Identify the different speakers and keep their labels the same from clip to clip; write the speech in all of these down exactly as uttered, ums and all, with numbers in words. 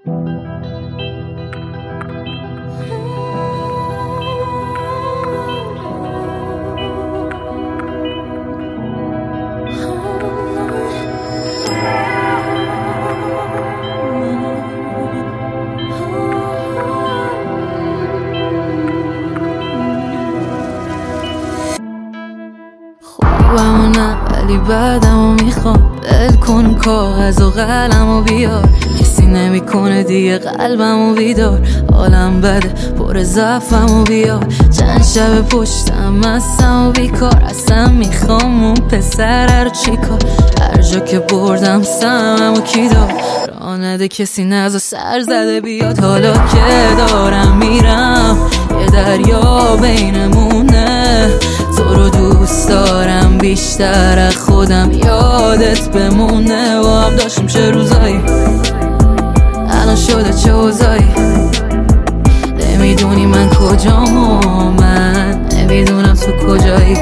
Speaker 1: خوبمو نه ولی بعدمو میخوام، ول کن کاغذ و قلمو بیار، کسی نمیکنه دیگه قلبمو بیدار، حالم بده پر ضعفمو بیار، چند شب پشتم مستم و بیکار، اصلا میخوام اون پسر رو چیکار، هر جا که بردم سممو کی دار، راه نده کسی نزا سر زده بیاد، حالا که دارم میرم یه دریا بینمونه، تو رو دوست دارم بیشتر از خودم، یادت بمونه و هم داشتیم چه روزایی، الان شده چه اوضاعی، نمیدونی من کجام و من نمیدونم تو کجایی،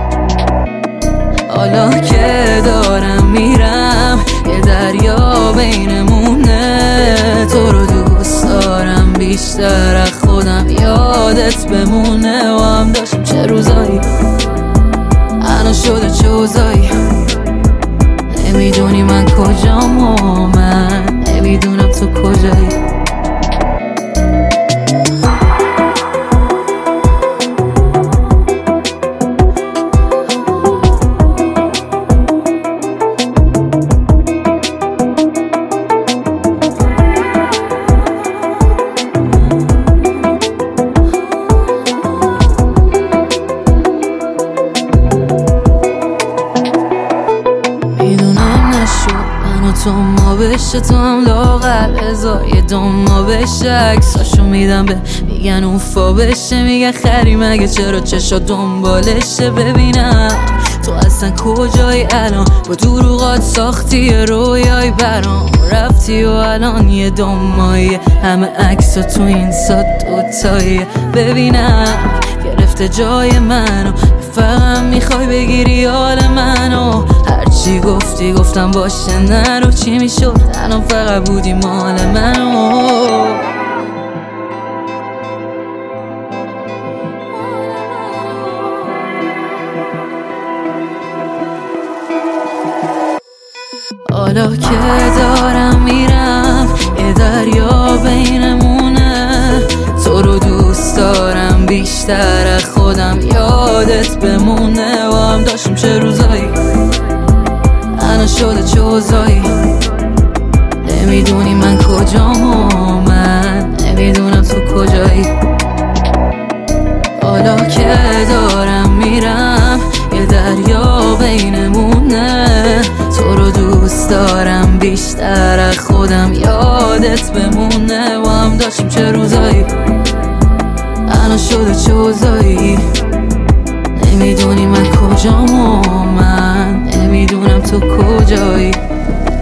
Speaker 1: حالا که دارم میرم یه دریا بینمونه، تو رو دوست دارم بیشتر از خودم، یادت بمونه و هم داشتیم چه روزایی، الان شده چه اوضاعی، نمیدونی من کجام و من نمیدونم تو کجایی. تو ما بشه تو هم لاغر بذار یه دم ما بشه، عکساشو میدم به میگن اوفا بشه، میگن خری مگه چرا چشا دنبالشه، ببینم تو اصلا کجایی الان، با دروغات ساختی یه رویایی برام، رفتی و الان یه دم مایه، همه عکسا تو این سات دوتاییه، ببینم گرفته جای منو، فقط میخوای بگیری حال منو، هرچی گفتی گفتم باشه نرو، چی میشد الان فقط بودی مال منو، حالا که دارم میرم یه دریا بینمونه، تو رو دوست دارم بیشتر از خودم، یادت بمونه و هم داشتیم چه روزایی، الان شده چه اوضاعی، نمیدونی من کجام و من نمیدونم تو کجایی، حالا که دارم میرم یه دریا بینمونه، تو رو دوست دارم بیشتر از خودم، یادت بمونه و هم داشتیم چه روزایی، الان شده چه اوضاعی، نمیدونی من کجام و من نمیدونم تو کجایی.